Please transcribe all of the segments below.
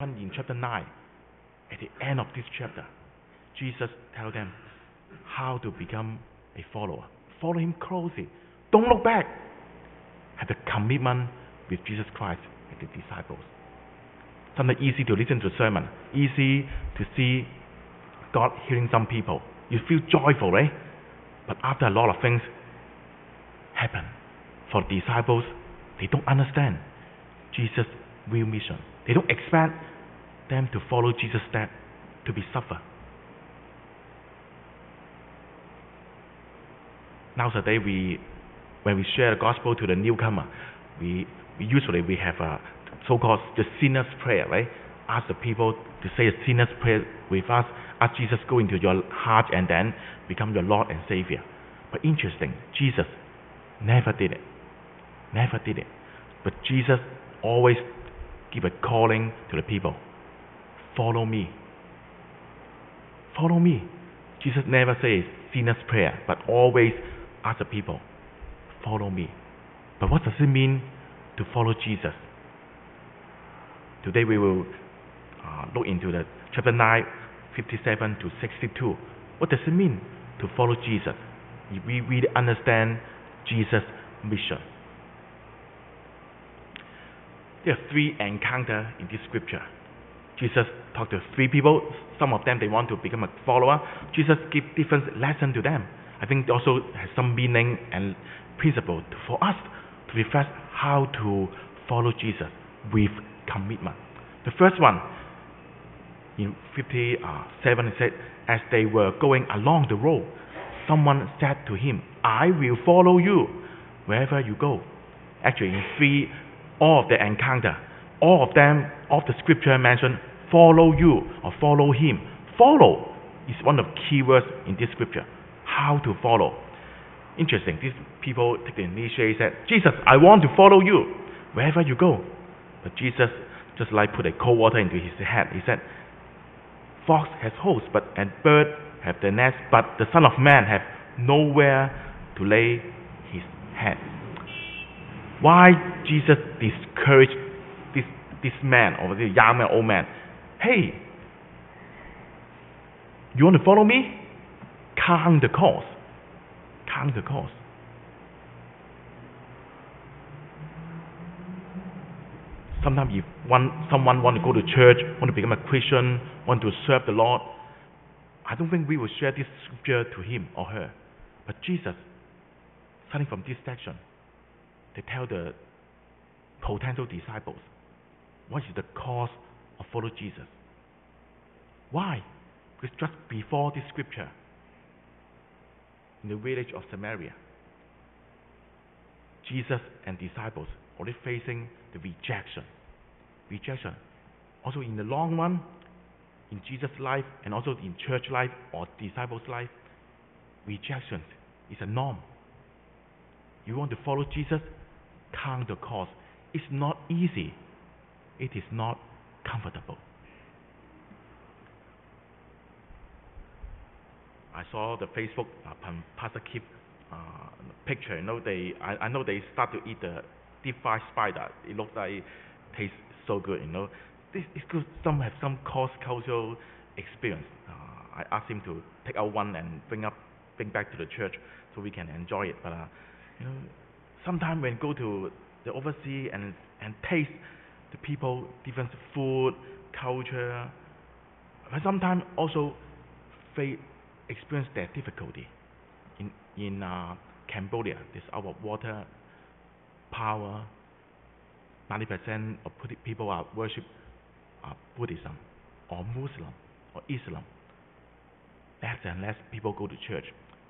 in chapter 9, at the end of this chapter, Jesus tells them how to become a follower. Follow him closely. Don't look back. Have a commitment with Jesus Christ and the disciples. Sometimes easy to listen to a sermon, easy to see God healing some people. You feel joyful, right? But after a lot of things happen, for the disciples, they don't understand Jesus' real mission. They don't expect them to follow Jesus' step, to be suffer. Nowadays, when we share the gospel to the newcomer, we usually have a so-called the sinner's prayer, right? Ask the people to say a sinner's prayer with us. Ask Jesus go into your heart and then become your Lord and Savior. But interesting, Jesus never did it. Never did it. But Jesus always give a calling to the people. Follow me. Follow me. Jesus never says sinner's prayer, but always ask the people, follow me. But what does it mean to follow Jesus? Today we will look into the chapter 9, 57 to 62. What does it mean to follow Jesus? If we really understand Jesus' mission. There are three encounters in this scripture. Jesus talked to three people. Some of them, they want to become a follower. Jesus gives different lessons to them. I think it also has some meaning and principle for us to reflect how to follow Jesus with commitment. The first one, in 57, it said, as they were going along the road, someone said to him, I will follow you wherever you go. Actually, in all of the encounter, all of them, of the scripture mentioned, follow you or follow him. Follow is one of the key words in this scripture. How to follow. Interesting, these people take the initiative, said, Jesus, I want to follow you wherever you go. But Jesus just like put a cold water into his head. He said, fox has holes, and bird have the nest, but the Son of Man have nowhere to lay his head. Why Jesus discouraged this man, or this young man, old man? Hey, you want to follow me? Count the cost. Count the cost. Sometimes if someone want to go to church, want to become a Christian, want to serve the Lord, I don't think we will share this scripture to him or her. But Jesus, starting from this section, they tell the potential disciples, what is the cost of following Jesus? Why? Because just before this scripture, in the village of Samaria, Jesus and disciples already facing the rejection. Rejection. Also in the long run, in Jesus' life and also in church life or disciples' life, rejection is a norm. You want to follow Jesus? Count the cost. It's not easy. It is not comfortable. I saw the Facebook Pastor Kip picture. I know they start to eat the deep fried spider. It looks like it tastes so good. This is good. Some have some cross-cultural experience. I asked him to take out one and bring back to the church so we can enjoy it. But sometimes when go to the overseas and taste the people, different food, culture, but sometimes also experience that difficulty. In Cambodia, there's our water power. 90% of people are worship Buddhism or Muslim or Islam. Less and less people go to church.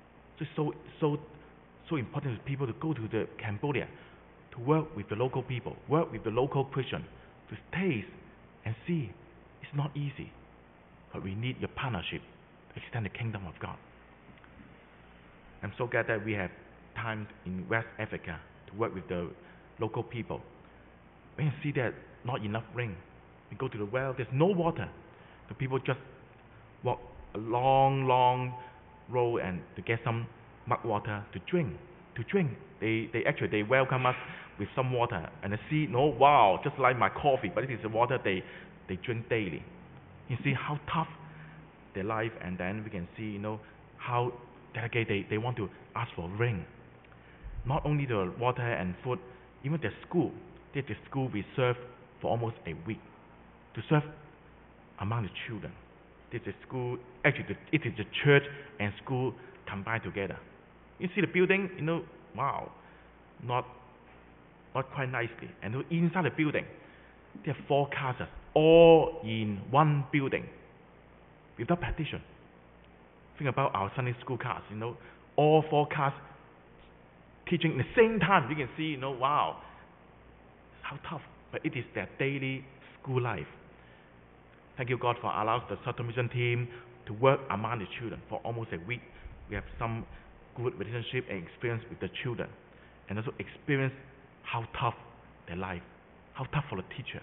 So important for people to go to the Cambodia to work with the local people, work with the local Christian, to taste and see. It's not easy, but we need your partnership to extend the kingdom of God. I'm so glad that we have time in West Africa to work with the local people. We can see that not enough rain. We go to the well, there's no water. The people just walk a long road and to get some mud water to drink. They welcome us with some water and I see, wow, just like my coffee, but it is the water they they drink daily. You see how tough their life, and then we can see, how dedicated they want to ask for rain. Not only the water and food, even the school. The school we serve for almost a week to serve among the children. This is school. Actually, it is the church and school combined together. You see the building, wow, not quite nicely. And inside the building, there are 4 classes, all in one building, without partition. Think about our Sunday school class, all 4 classes teaching at the same time. You can see, wow, how tough. But it is their daily school life. Thank you, God, for allowing the Shuttle Mission team to work among the children for almost a week. We have some good relationship and experience with the children, and also experience how tough their life, how tough for the teacher.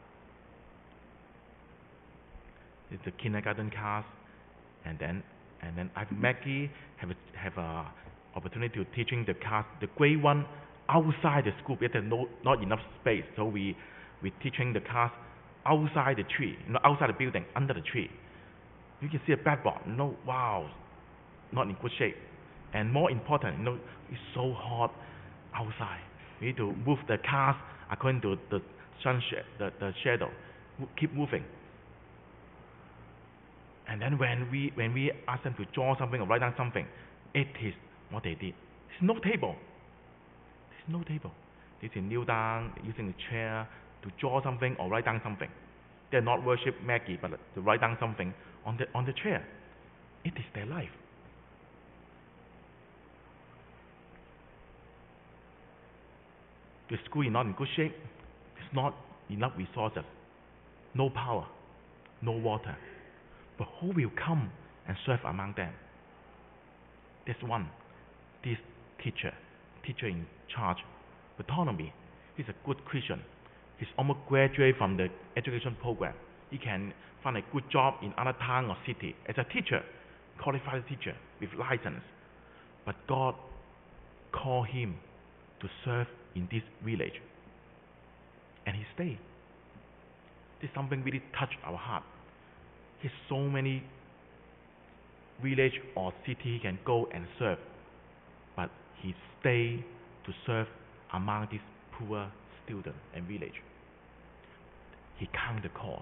It's the kindergarten class, and then I have Maggie have a opportunity to teaching the class, the grade 1 outside the school. There's not enough space, so we teaching the class outside the tree, outside the building, under the tree. You can see a blackboard. Wow, not in good shape. And more important, it's so hot outside. We need to move the cars according to the the shadow. Keep moving. And then when we ask them to draw something or write down something, it is what they did. There's no table. They can kneel down using a chair to draw something or write down something. They're not worship Maggie, but to write down something on the chair. It is their life. The school is not in good shape. There's not enough resources, no power, no water. But who will come and serve among them? There's one. This teacher in charge, Bartholomew. He's a good Christian. He's almost graduated from the education program. He can find a good job in other town or city as a teacher, qualified teacher with license. But God called him to serve in this village, and he stayed. This is something really touched our heart. There's so many village or city he can go and serve, but he stayed to serve among these poor students and village. He counted the cost.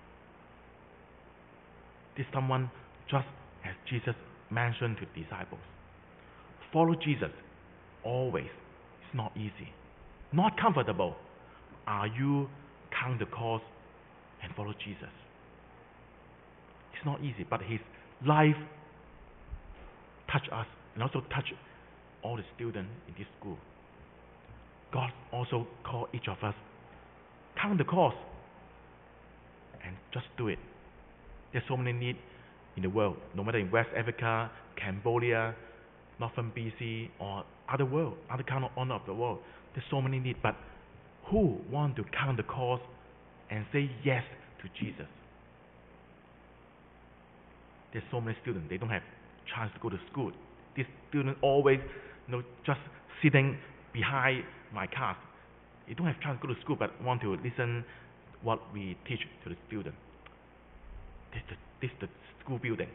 This is someone just as Jesus mentioned to disciples. Follow Jesus always. It's not easy, not comfortable. Are you count the cost and follow Jesus? It's not easy, but his life touched us and also touched all the students in this school. God also called each of us, count the cost and just do it. There's so many needs in the world, no matter in West Africa, Cambodia, Northern BC, or other kind of the world. There's so many needs, but who want to count the cost and say yes to Jesus? There's so many students, they don't have chance to go to school. These students always, just sitting behind my class. They don't have chance to go to school, but want to listen what we teach to the student. This is the school building.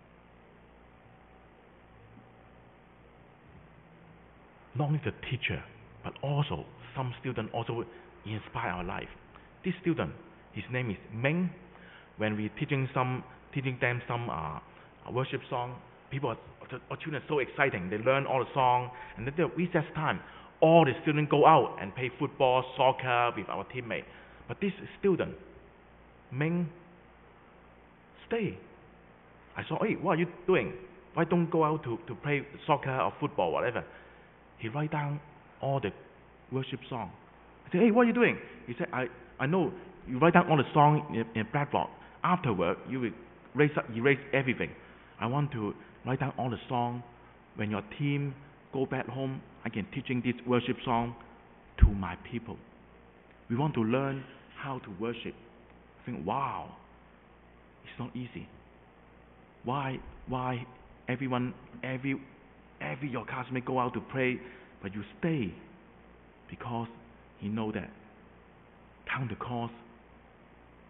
Not only the teacher, but also some students also inspire our life. This student, his name is Ming. When we teaching them some worship song, our children are so exciting. They learn all the song, and then the recess time, all the students go out and play football, soccer with our teammates. But this student, Ming, stay. I saw, hey, what are you doing? Why don't go out to play soccer or football, whatever? He write down all the worship song. I said, hey, what are you doing? He said, I know you write down all the song in a blackboard. Afterward, you will erase everything. I want to write down all the song. When your team go back home, I can teaching this worship song to my people. We want to learn how to worship. I think, wow, it's not easy. Why every your classmate go out to pray, but you stay? Because he know that count the cost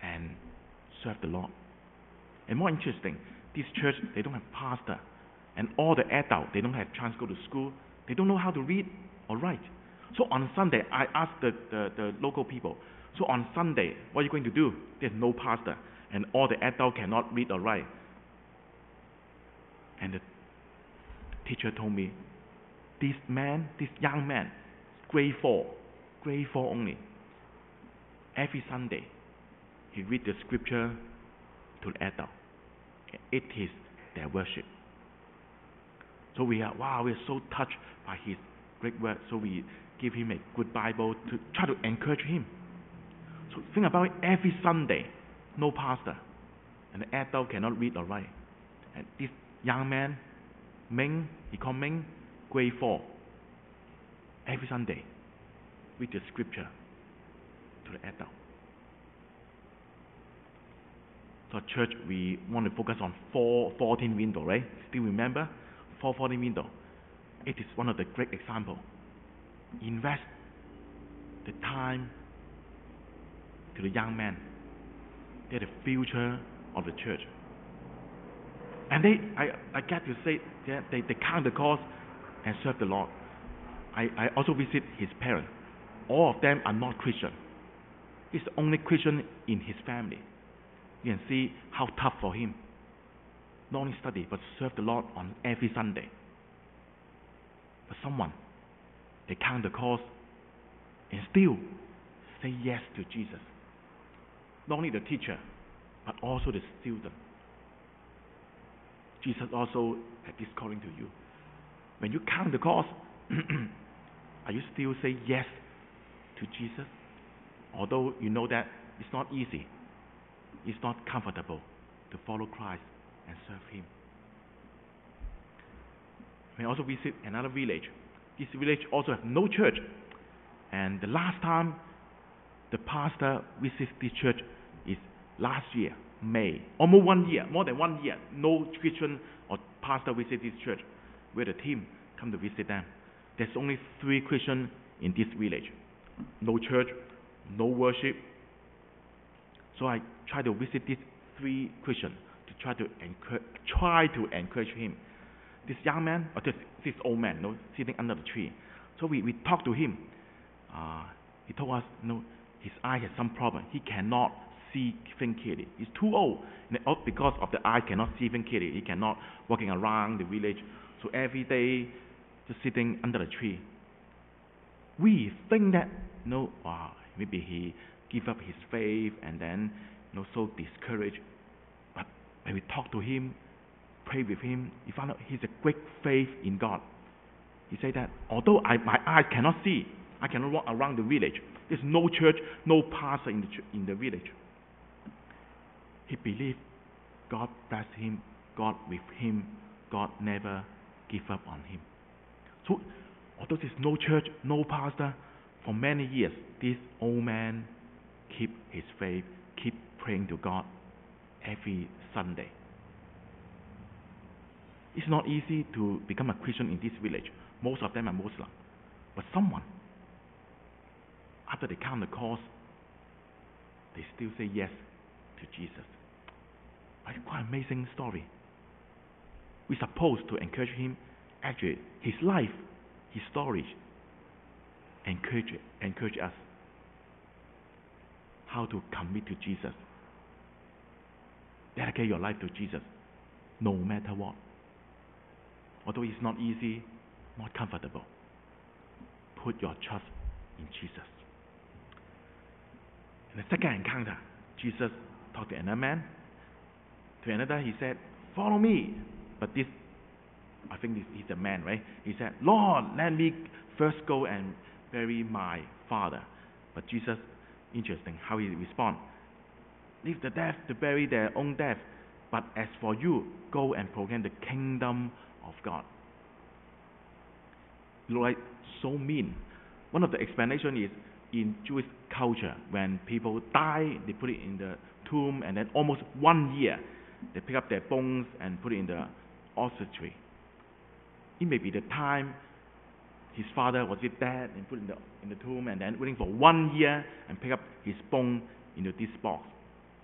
and serve the Lord. And more interesting, this church, they don't have pastor. And all the adults, they don't have chance to go to school. They don't know how to read or write. So on Sunday, I asked the local people, so on Sunday, what are you going to do? There's no pastor. And all the adults cannot read or write. And the teacher told me, this young man, grade 4 only, every Sunday, he read the scripture to the adult. It is their worship. So we're so touched by his great work. So we give him a good Bible to try to encourage him. So think about it, every Sunday, no pastor, and the adult cannot read or write. And this young man, Ming, he called Ming, grade 4, every Sunday, read the scripture to the adult. So church, we want to focus on 4:14 window, right? Still remember? 4:14 window. It is one of the great examples. Invest the time to the young man. They're the future of the church. And I get to say that they count the cost and serve the Lord. I also visit his parents. All of them are not Christian. He's the only Christian in his family. You can see how tough for him. Not only study, but serve the Lord on every Sunday. But someone, they count the cost and still say yes to Jesus. Not only the teacher, but also the student. Jesus also had this calling to you. When you count the cost, are you still say yes to Jesus? Although you know that it's not easy, it's not comfortable to follow Christ and serve him. We also visit another village. This village also has no church. And the last time the pastor visits this church is last year, May. Almost 1 year, more than 1 year. No Christian or pastor visit this church, where the team come to visit them. There's only 3 Christians in this village. No church, no worship. So I try to visit these 3 Christians to try to encourage him. This young man, or this old man, sitting under the tree. So we talked to him. He told us, his eye has some problem. He cannot see things clearly. He's too old. Because of the eye cannot see things clearly. He cannot walking around the village. So every day, just sitting under the tree. We think that, maybe he give up his faith and then, so discouraged. But when we talk to him, pray with him, he found out he's a great faith in God. He said that, although my eyes cannot see, I cannot walk around the village. There's no church, no pastor in the village. He believed God blessed him, God with him, God never give up on him. So, although there's no church, no pastor, for many years, this old man keep his faith, keep praying to God every Sunday. It's not easy to become a Christian in this village. Most of them are Muslim. But someone, after they count the cost, they still say yes to Jesus. It's quite an amazing story. We're supposed to encourage him. Actually, his life, his story, encourage us how to commit to Jesus. Dedicate your life to Jesus, no matter what. Although it's not easy, not comfortable, put your trust in Jesus. In the second encounter, Jesus talked to another man. To another, he said, "Follow me." But this, I think he's a man, right? He said, "Lord, let me first go and bury my father." But Jesus, interesting how he responds. "Leave the dead to bury their own death. But as for you, go and proclaim the kingdom of God." Like so mean. One of the explanations is in Jewish culture, when people die, they put it in the tomb, and then almost 1 year, they pick up their bones and put it in the ossuary. It may be the time his father was dead and put in the tomb, and then waiting for 1 year and pick up his bone into this box.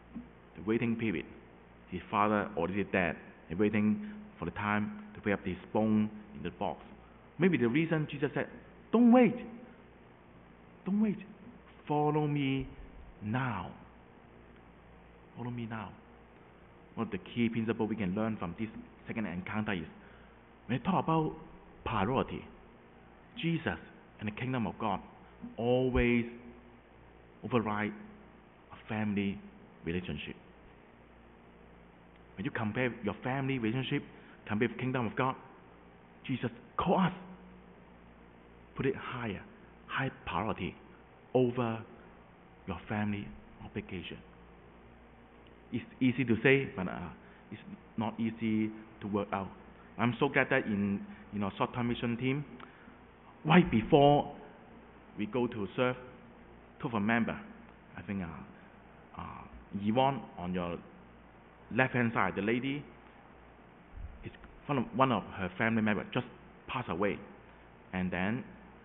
waiting period. His father already dead. He's waiting for the time to put up his bone in the box. Maybe the reason Jesus said, don't wait. Don't wait. Follow me now. Follow me now. One of the key principles we can learn from this second encounter is, when we talk about priority, Jesus and the kingdom of God always override a family relationship. When you compare your family relationship, compare with the kingdom of God, Jesus called us, put it higher, high priority over your family obligation. It's easy to say, but it's not easy to work out. I'm so glad that in short-term mission team, right before we go to serve, two of a member, I think Yvonne on your left-hand side, the lady, is one of her family members just passed away, and then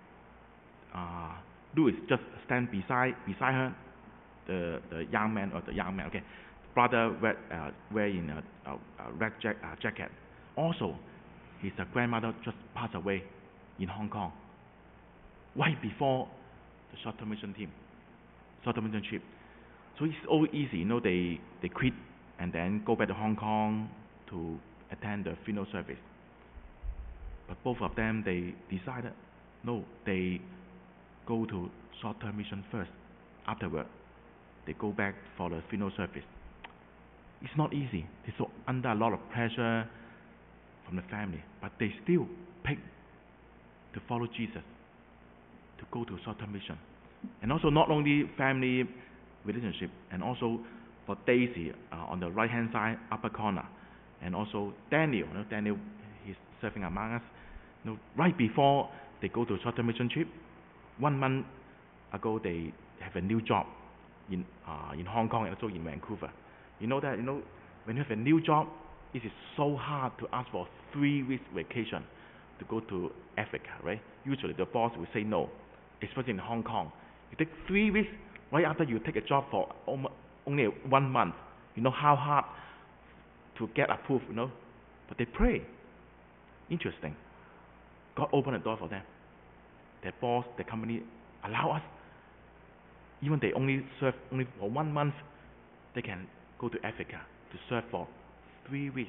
Louis just stand beside her, the young man, okay, brother wearing a red jacket. Also, his grandmother just passed away in Hong Kong, right before the short-term mission trip. So it's all easy, they quit and then go back to Hong Kong to attend the funeral service. But both of them, they decided, no, they go to short-term mission first. Afterward, they go back for the funeral service. It's not easy. They're so under a lot of pressure from the family, but they still pick to follow Jesus, to go to short-term mission. And also not only family relationship, and also for Daisy on the right-hand side, upper corner, and also Daniel. Daniel, he's serving among us. Right before they go to short-term mission trip, 1 month ago they have a new job in Hong Kong and also in Vancouver. You know that when you have a new job, it is so hard to ask for 3 weeks vacation to go to Africa, right? Usually the boss will say no, especially in Hong Kong. You take 3 weeks right after you take a job for only 1 month. You know how hard to get approved, But they pray. Interesting. God opened the door for them. Their boss, their company allow us. Even they only serve only for 1 month, they can go to Africa to serve for 3 weeks.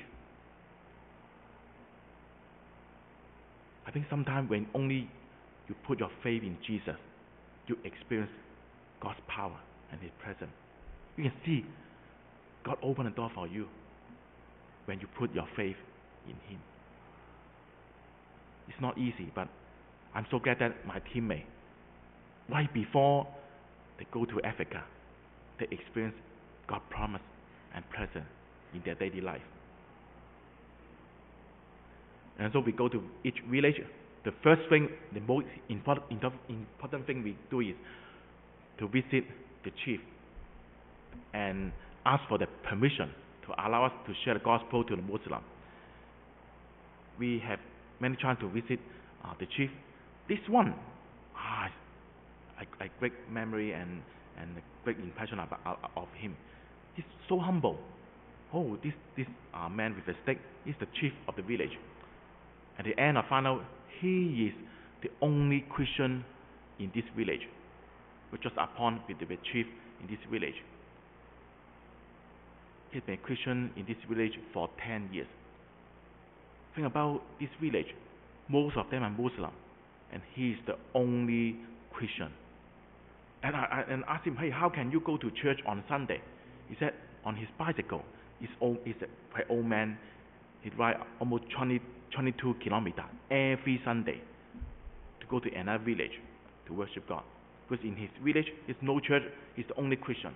I think sometimes when only you put your faith in Jesus, you experience God's power and His presence. You can see God open the door for you when you put your faith in Him. It's not easy, but I'm so glad that my teammate, right before they go to Africa, they experience God's promise and presence in their daily life. And so we go to each village. The first thing, the most important thing we do is to visit the chief and ask for the permission to allow us to share the gospel to the Muslim. We have many chances to visit the chief. This one, a great memory and a great impression of him. He's so humble. Oh, this man with a stick is the chief of the village. At the end, I found out he is the only Christian in this village. We just appointed the chief in this village. He's been a Christian in this village for 10 years. Think about this village. Most of them are Muslim, and he is the only Christian. And I asked him, hey, how can you go to church on Sunday? He said, on his bicycle. He's a quite old man. He rides almost 22 kilometers every Sunday to go to another village to worship God. Because in his village, there's no church. He's the only Christian.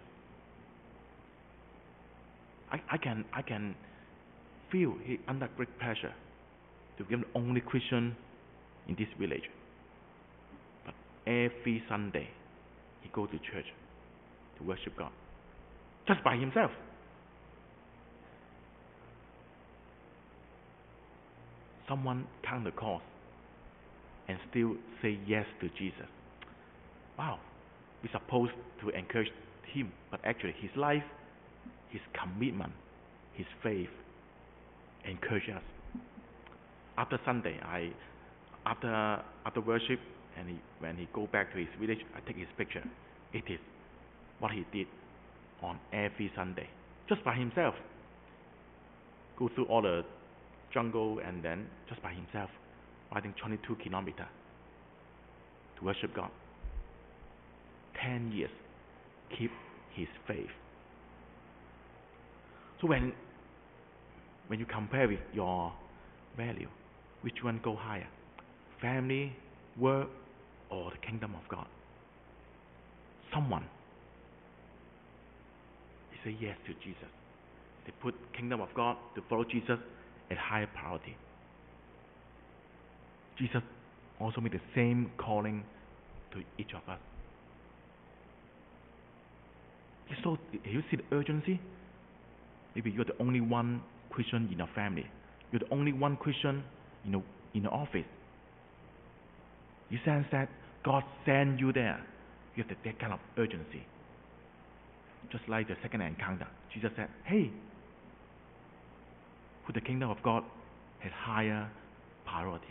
I can feel he under great pressure to become the only Christian in this village. But every Sunday, he goes to church to worship God, just by himself. Someone count the cost and still say yes to Jesus. Wow, we're supposed to encourage him, but actually his life his commitment, his faith, encourage us. After Sunday, after worship, and when he go back to his village, I take his picture. It is what he did on every Sunday, just by himself. Go through all the jungle and then just by himself, riding 22 kilometers to worship God. 10 years, keep his faith. So when you compare with your value, which one go higher? Family, work, or the kingdom of God? Someone, he say yes to Jesus. They put kingdom of God to follow Jesus at higher priority. Jesus also made the same calling to each of us. So you see the urgency? Maybe you're the only one Christian in your family. You're the only one Christian in the office. You sense that God sent you there. You have that kind of urgency. Just like the second encounter, Jesus said, hey, put the kingdom of God at higher priority.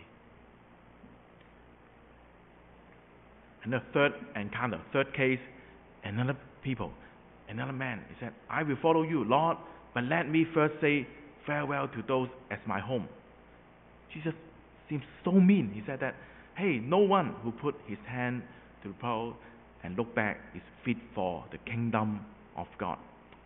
And the third encounter, third case, another man, he said, I will follow you, Lord, but let me first say farewell to those at my home. Jesus seems so mean. He said that, hey, no one who put his hand to the plow and look back is fit for the kingdom of God.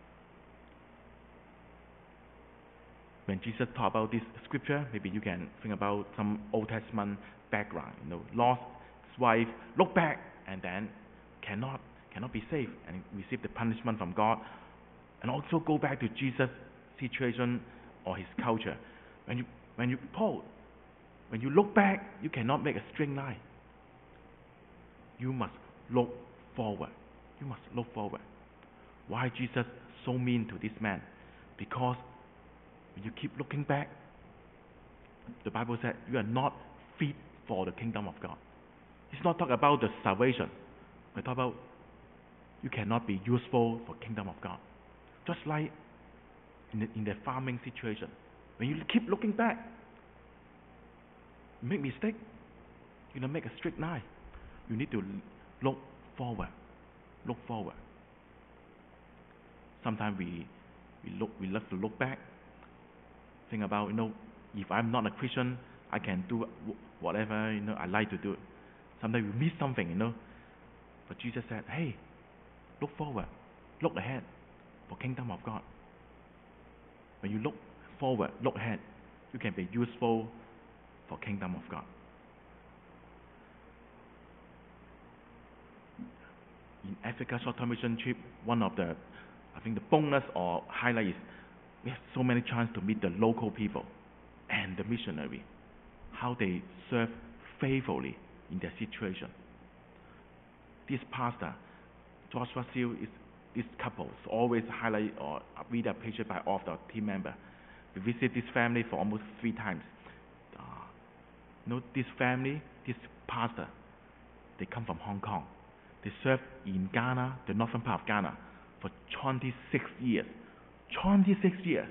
When Jesus talked about this scripture, maybe you can think about some Old Testament background. Lost his wife, look back, and then cannot be saved and receive the punishment from God. And also go back to Jesus' situation or his culture. When you look back, you cannot make a straight line. You must look forward. You must look forward. Why Jesus so mean to this man? Because when you keep looking back, the Bible said you are not fit for the kingdom of God. It's not talking about the salvation. It's talking about you cannot be useful for kingdom of God. Just like in the farming situation, when you keep looking back, you make mistake. You don't make a straight line. You need to look forward. Look forward. Sometimes we love to look back. Think about, if I'm not a Christian, I can do whatever, I like to do. Sometimes we miss something, But Jesus said, hey, look forward. Look ahead for kingdom of God. When you look forward, look ahead, you can be useful for kingdom of God. In Africa short-term mission trip, one of the bonus or highlight is we have so many chances to meet the local people and the missionary, how they serve faithfully in their situation. This pastor, Joshua Seal, is this couple always highlight or read a picture by all of the team member. We visit this family for almost 3 times. This family, this pastor, they come from Hong Kong. They served in Ghana, the northern part of Ghana, for 26 years. 26 years.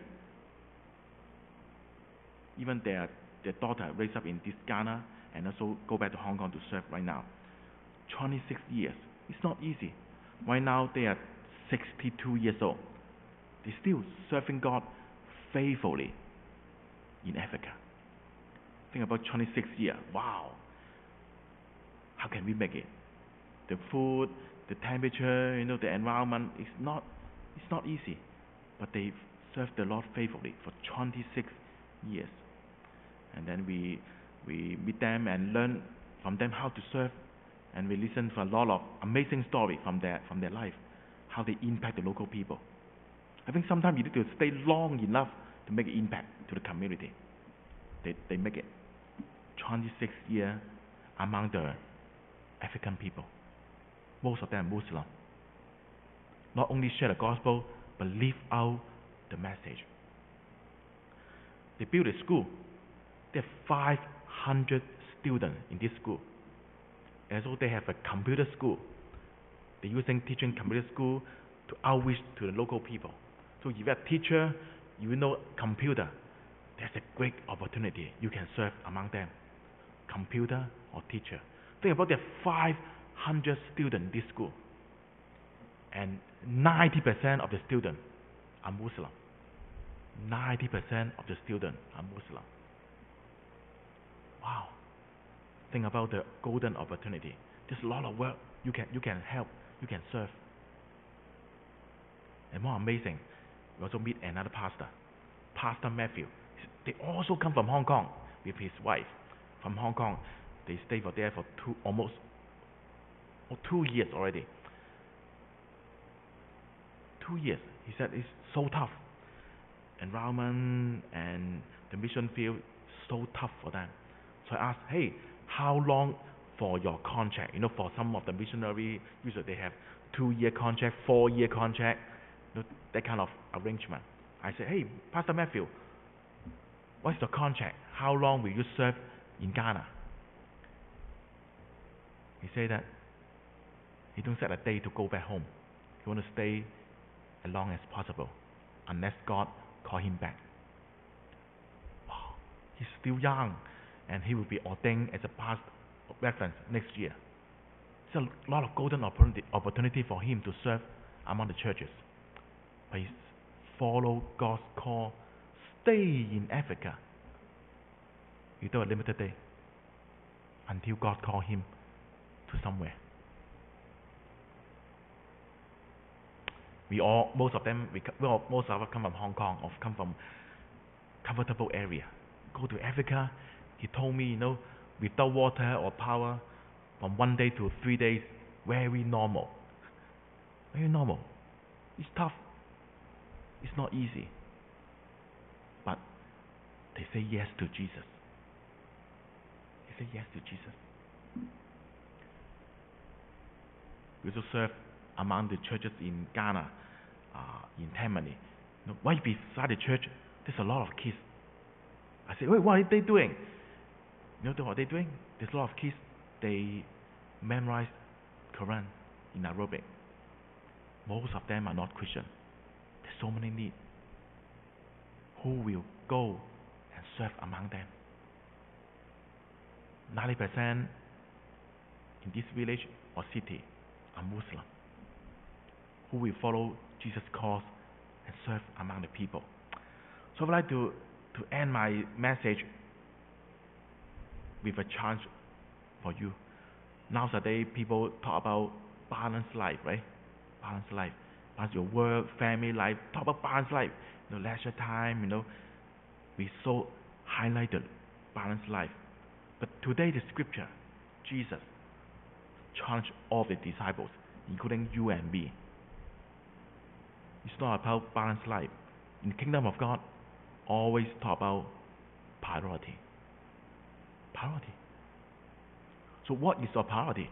Even their daughter raised up in this Ghana and also go back to Hong Kong to serve right now. 26 years. It's not easy. Right now they are 62 years old. They're still serving God faithfully in Africa. Think about 26 years. Wow. How can we make it? The food, the temperature, the environment, it's not easy. But they served the Lord faithfully for 26 years. And then we meet them and learn from them how to serve, and we listen for a lot of amazing stories from their life, how they impact the local people. I think sometimes you need to stay long enough to make an impact to the community. They make it 26 years among the African people. Most of them are Muslim. Not only share the gospel, but live out the message. They built a school. They have 500 students in this school. And so they have a computer school. They're using teaching computer school to outreach to the local people. So if you're a teacher, you know computer, there's a great opportunity. You can serve among them. Computer or teacher. Think about there are 500 students in this school. And 90% of the students are Muslim. 90% of the students are Muslim. Wow. Think about the golden opportunity. There's a lot of work. You can help. You can serve. And more amazing, we also meet another pastor, Pastor Matthew. They also come from Hong Kong with his wife. From Hong Kong, they stay there for almost 2 years already. 2 years. He said it's so tough. Environment and the mission field so tough for them. So I asked, hey, how long for your contract? For some of the missionary, usually they have 2-year contract, 4-year contract, that kind of arrangement. I said, hey, Pastor Matthew, what's the contract? How long will you serve in Ghana? He said that he don't set a day to go back home. He want to stay as long as possible, unless God call him back. Wow, he's still young, and he will be ordained as a past reference next year. It's a lot of golden opportunity for him to serve among the churches. But he follow God's call, stay in Africa without a limited day until God call him to somewhere. Most of us come from Hong Kong, or come from comfortable area. Go to Africa, he told me, without water or power, from 1 day to 3 days, very normal. Very normal. It's tough. It's not easy. But they say yes to Jesus. They say yes to Jesus. We also serve among the churches in Ghana, in Tammany. Right beside the church, there's a lot of kids. I said, wait, what are they doing? You know what they're doing? There's a lot of kids, they memorize Quran in Arabic. Most of them are not Christian. There's so many needs. Who will go and serve among them? 90% in this village or city are Muslim. Who will follow Jesus' cause and serve among the people? So I'd like to end my message with a challenge for you. Nowadays, people talk about balanced life, right? Balanced life. Balance your work, family life. Talk about balanced life. Leisure time, we so highlighted balanced life. But today, the scripture, Jesus challenged all the disciples, including you and me. It's not about balanced life. In the kingdom of God, always talk about priority. Priority. So what is our priority?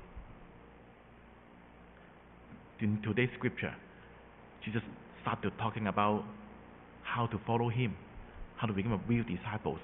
In today's scripture, Jesus started talking about how to follow him, how to become a real disciples.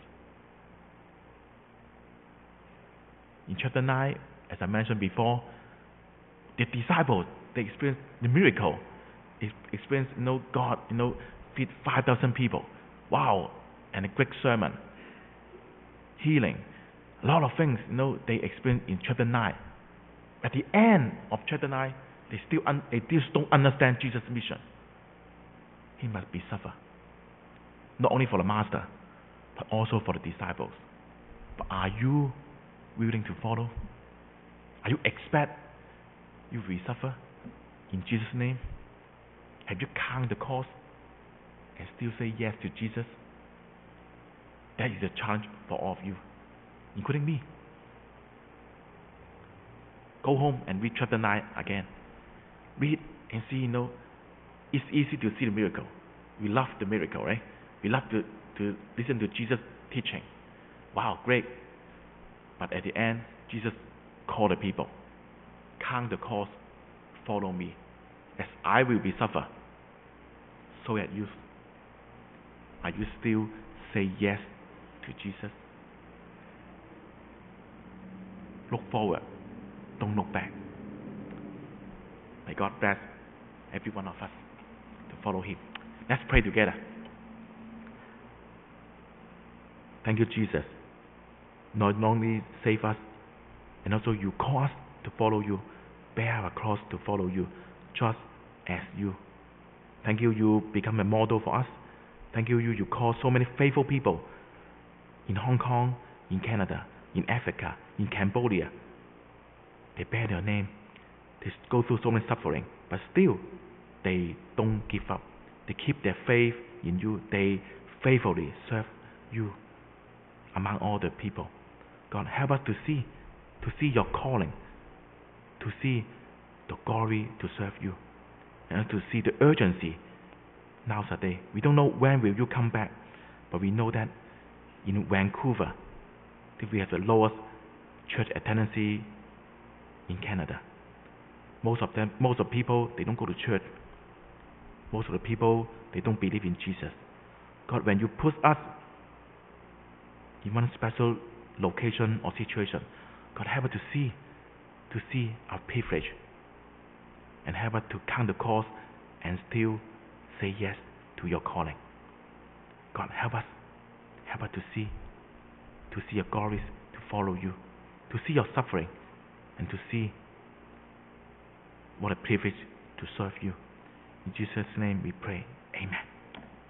In chapter 9, as I mentioned before, the disciples, they experienced the miracle. Experienced, God, feed 5,000 people. Wow, and a great sermon. Healing. A lot of things, they experienced in chapter 9. At the end of chapter 9, they still don't understand Jesus' mission. He must be suffer. Not only for the master, but also for the disciples. But are you willing to follow? Are you expect you will suffer in Jesus' name? Have you counted the cost and still say yes to Jesus? That is a challenge for all of you, including me. Go home and read chapter 9 again. Read and see, it's easy to see the miracle. We love the miracle, right? We love to listen to Jesus' teaching. Wow, great. But at the end, Jesus called the people. Count the cost, follow me. As I will be suffer, so are you. Are you still say yes to Jesus? Look forward, don't look back. May God bless every one of us to follow him. Let's pray together. Thank you, Jesus. Not only save us, and also you call us to follow you, bear our cross to follow you, just as you. Thank you, you become a model for us. Thank you, you call so many faithful people in Hong Kong, in Canada, in Africa, in Cambodia. They bear your name. They go through so many suffering, but still, they don't give up. They keep their faith in you. They faithfully serve you among all the people. God, help us to see your calling, to see the glory to serve you, and to see the urgency nowadays. We don't know when will you come back, but we know that in Vancouver, that we have the lowest church attendance in Canada. Most of the people, they don't go to church. Most of the people, they don't believe in Jesus. God, when you put us in one special location or situation, God, help us to see our privilege, and help us to count the cost and still say yes to your calling. God, help us to see your glories, to follow you, to see your suffering, and to see what a privilege to serve you. In Jesus' name we pray. Amen.